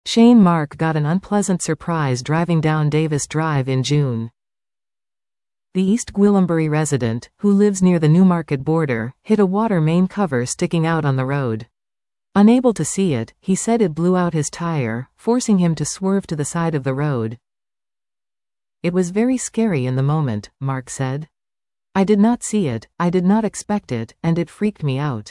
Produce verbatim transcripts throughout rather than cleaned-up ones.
Shane Mark got an unpleasant surprise driving down Davis Drive in June. The East Gwillimbury resident, who lives near the Newmarket border, hit a water main cover sticking out on the road. Unable to see it, he said it blew out his tire, forcing him to swerve to the side of the road. "It was very scary in the moment," Mark said. "I did not see it, I did not expect it, and it freaked me out."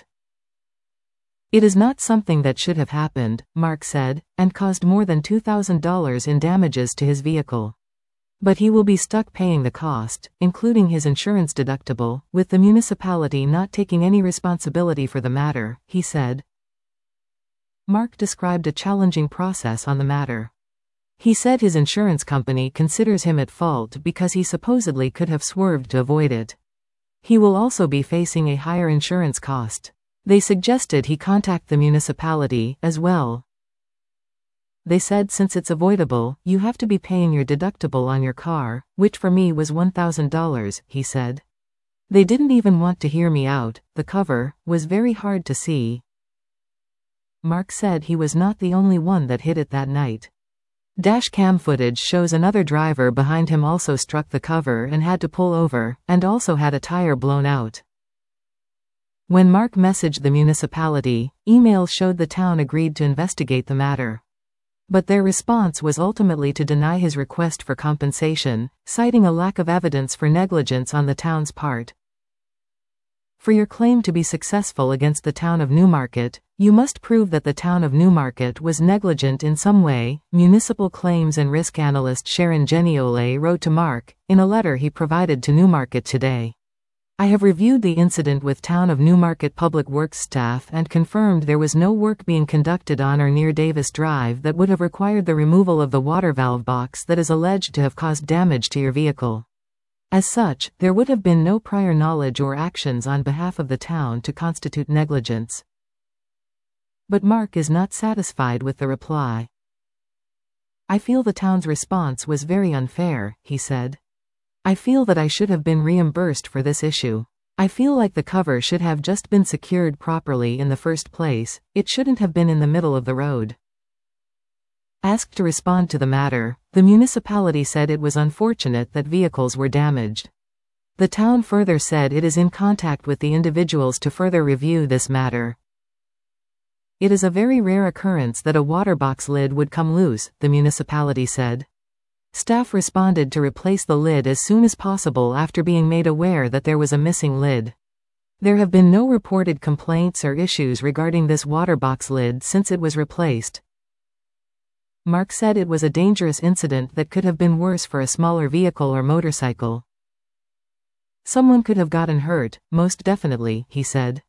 It is not something that should have happened, Mark said, and caused more than two thousand dollars in damages to his vehicle. But he will be stuck paying the cost, including his insurance deductible, with the municipality not taking any responsibility for the matter, he said. Mark described a challenging process on the matter. He said his insurance company considers him at fault because he supposedly could have swerved to avoid it. He will also be facing a higher insurance cost. They suggested he contact the municipality as well. They said since it's avoidable, you have to be paying your deductible on your car, which for me was one thousand dollars, he said. They didn't even want to hear me out, the cover was very hard to see. Mark said he was not the only one that hit it that night. Dash cam footage shows another driver behind him also struck the cover and had to pull over, and also had a tire blown out. When Mark messaged the municipality, emails showed the town agreed to investigate the matter. But their response was ultimately to deny his request for compensation, citing a lack of evidence for negligence on the town's part. For your claim to be successful against the town of Newmarket, you must prove that the town of Newmarket was negligent in some way, municipal claims and risk analyst Sharon Geniole wrote to Mark, in a letter he provided to Newmarket today. I have reviewed the incident with Town of Newmarket Public Works staff and confirmed there was no work being conducted on or near Davis Drive that would have required the removal of the water valve box that is alleged to have caused damage to your vehicle. As such, there would have been no prior knowledge or actions on behalf of the town to constitute negligence. But Mark is not satisfied with the reply. I feel the town's response was very unfair, he said. I feel that I should have been reimbursed for this issue. I feel like the cover should have just been secured properly in the first place, it shouldn't have been in the middle of the road. Asked to respond to the matter, the municipality said it was unfortunate that vehicles were damaged. The town further said it is in contact with the individuals to further review this matter. It is a very rare occurrence that a water box lid would come loose, the municipality said. Staff responded to replace the lid as soon as possible after being made aware that there was a missing lid. There have been no reported complaints or issues regarding this water box lid since it was replaced. Mark said it was a dangerous incident that could have been worse for a smaller vehicle or motorcycle. Someone could have gotten hurt, most definitely, he said.